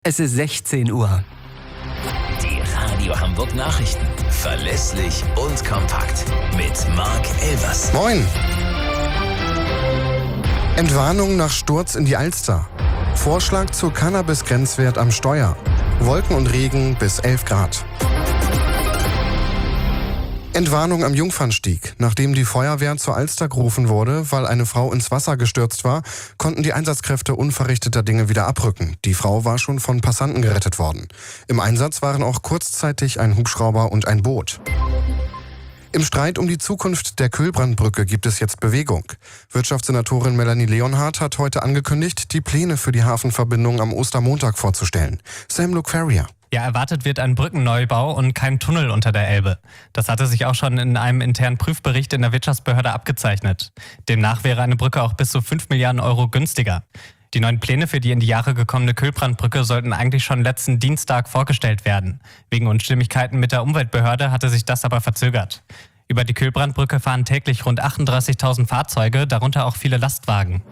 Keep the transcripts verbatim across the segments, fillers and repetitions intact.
Es ist sechzehn Uhr. Die Radio Hamburg Nachrichten. Verlässlich und kompakt. Mit Marc Elvers. Moin! Entwarnung nach Sturz in die Alster. Vorschlag zu Cannabis-Grenzwert am Steuer. Wolken und Regen bis elf Grad. Entwarnung am Jungfernstieg. Nachdem die Feuerwehr zur Alster gerufen wurde, weil eine Frau ins Wasser gestürzt war, konnten die Einsatzkräfte unverrichteter Dinge wieder abrücken. Die Frau war schon von Passanten gerettet worden. Im Einsatz waren auch kurzzeitig ein Hubschrauber und ein Boot. Im Streit um die Zukunft der Kühlbrandbrücke gibt es jetzt Bewegung. Wirtschaftssenatorin Melanie Leonhardt hat heute angekündigt, die Pläne für die Hafenverbindung am Ostermontag vorzustellen. Sam Luke Ferrier. Ja, erwartet wird ein Brückenneubau und kein Tunnel unter der Elbe. Das hatte sich auch schon in einem internen Prüfbericht in der Wirtschaftsbehörde abgezeichnet. Demnach wäre eine Brücke auch bis zu fünf Milliarden Euro günstiger. Die neuen Pläne für die in die Jahre gekommene Kühlbrandbrücke sollten eigentlich schon letzten Dienstag vorgestellt werden. Wegen Unstimmigkeiten mit der Umweltbehörde hatte sich das aber verzögert. Über die Kühlbrandbrücke fahren täglich rund achtunddreißigtausend Fahrzeuge, darunter auch viele Lastwagen.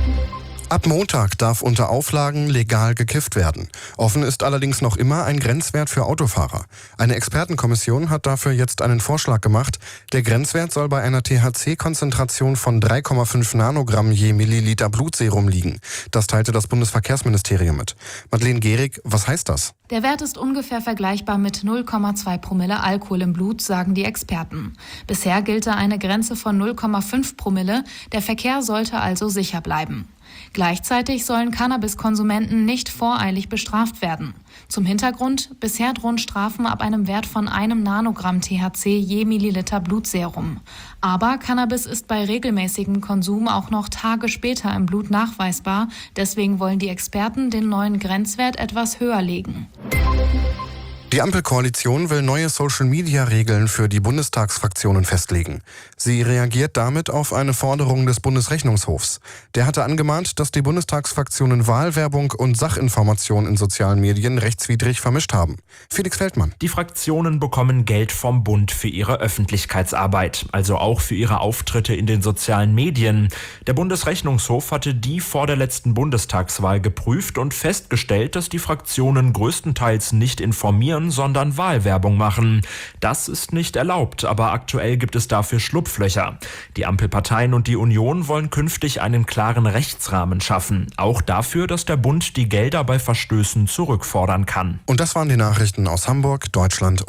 Ab Montag darf unter Auflagen legal gekifft werden. Offen ist allerdings noch immer ein Grenzwert für Autofahrer. Eine Expertenkommission hat dafür jetzt einen Vorschlag gemacht. Der Grenzwert soll bei einer T H C-Konzentration von drei Komma fünf Nanogramm je Milliliter Blutserum liegen. Das teilte das Bundesverkehrsministerium mit. Madeleine Gehrig, was heißt das? Der Wert ist ungefähr vergleichbar mit null Komma zwei Promille Alkohol im Blut, sagen die Experten. Bisher gilt da eine Grenze von null Komma fünf Promille. Der Verkehr sollte also sicher bleiben. Gleichzeitig sollen Cannabiskonsumenten nicht voreilig bestraft werden. Zum Hintergrund, bisher drohen Strafen ab einem Wert von einem Nanogramm T H C je Milliliter Blutserum. Aber Cannabis ist bei regelmäßigem Konsum auch noch Tage später im Blut nachweisbar. Deswegen wollen die Experten den neuen Grenzwert etwas höher legen. Die Ampelkoalition will neue Social-Media-Regeln für die Bundestagsfraktionen festlegen. Sie reagiert damit auf eine Forderung des Bundesrechnungshofs. Der hatte angemahnt, dass die Bundestagsfraktionen Wahlwerbung und Sachinformation in sozialen Medien rechtswidrig vermischt haben. Felix Feldmann. Die Fraktionen bekommen Geld vom Bund für ihre Öffentlichkeitsarbeit, also auch für ihre Auftritte in den sozialen Medien. Der Bundesrechnungshof hatte die vor der letzten Bundestagswahl geprüft und festgestellt, dass die Fraktionen größtenteils nicht informieren, sondern Wahlwerbung machen. Das ist nicht erlaubt, aber aktuell gibt es dafür Schlupflöcher. Die Ampelparteien und die Union wollen künftig einen klaren Rechtsrahmen schaffen. Auch dafür, dass der Bund die Gelder bei Verstößen zurückfordern kann. Und das waren die Nachrichten aus Hamburg, Deutschland